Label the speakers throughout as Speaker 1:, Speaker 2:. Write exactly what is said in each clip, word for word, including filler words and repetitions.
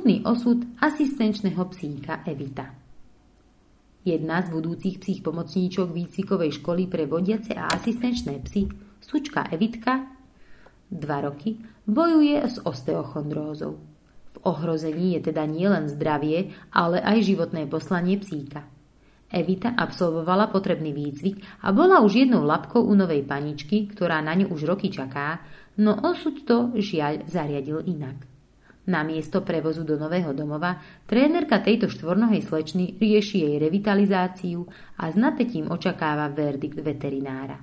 Speaker 1: smutný osud asistenčného psíka Evita. Jedna z budúcich psích pomocníčok výcvikovej školy pre vodiace a asistenčné psy, sučka Evitka, dva roky, bojuje s osteochondrózou. V ohrození je teda nielen zdravie, ale aj životné poslanie psíka. Evita absolvovala potrebný výcvik a bola už jednou labkou u novej paničky, ktorá na ňu už roky čaká, no osud to žiaľ zariadil inak. Namiesto prevozu do nového domova trénerka tejto štvornohej slečny rieši jej revitalizáciu a s napätím očakáva verdikt veterinára.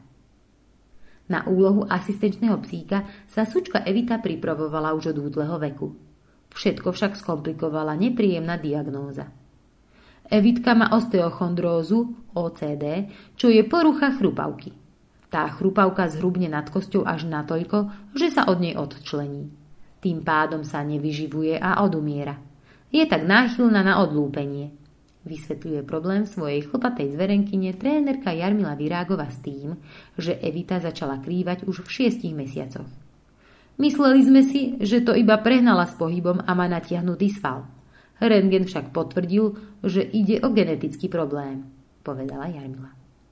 Speaker 1: Na úlohu asistenčného psíka sa sučka Evita pripravovala už od útleho veku. Všetko však skomplikovala nepríjemná diagnóza. Evitka má osteochondrózu, ó cé dé, čo je porucha chrupavky. Tá chrupavka zhrubne nad kosťou až natoľko, že sa od nej odčlení. Tým pádom sa nevyživuje a odumiera. Je tak náchylná na odlúpenie. Vysvetľuje problém svojej chlpatej zverenkyne trénerka Jarmila Virágová s tým, že Evita začala krývať už v šiestich mesiacoch. Mysleli sme si, že to iba prehnala s pohybom a má natiahnutý sval. Rentgen však potvrdil, že ide o genetický problém, povedala Jarmila.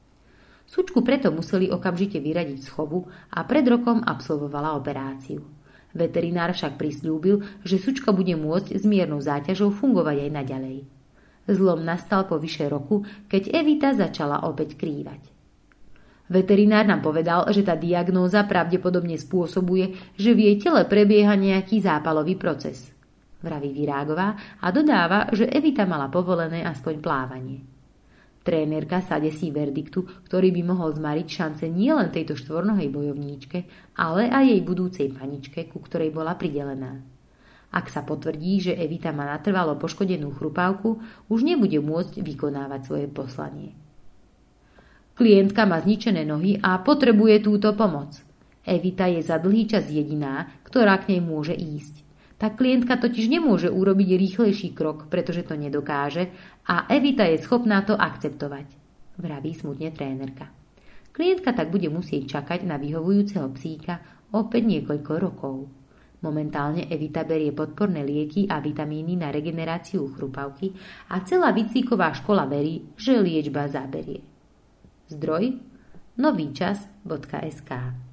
Speaker 1: Sučku preto museli okamžite vyradiť z chovu a pred rokom absolvovala operáciu. Veterinár však prisľúbil, že sučka bude môcť s miernou záťažou fungovať aj naďalej. Zlom nastal po vyše roku, keď Evita začala opäť krývať. Veterinár nám povedal, že tá diagnóza pravdepodobne spôsobuje, že v jej tele prebieha nejaký zápalový proces, vraví Virágová a dodáva, že Evita mala povolené aspoň plávanie. Trénerka sa desí verdiktu, ktorý by mohol zmariť šance nielen tejto štvornohej bojovníčke, ale aj jej budúcej paničke, ku ktorej bola pridelená. Ak sa potvrdí, že Evita má natrvalo poškodenú chrupavku, už nebude môcť vykonávať svoje poslanie. Klientka má zničené nohy a potrebuje túto pomoc. Evita je za dlhý čas jediná, ktorá k nej môže ísť. Tá klientka totiž nemôže urobiť rýchlejší krok, pretože to nedokáže a Evita je schopná to akceptovať, vraví smutne trénerka. Klientka tak bude musieť čakať na vyhovujúceho psíka opäť niekoľko rokov. Momentálne Evita berie podporné lieky a vitamíny na regeneráciu chrupavky a celá výcviková škola verí, že liečba zaberie. Zdroj novýčas bodka es ká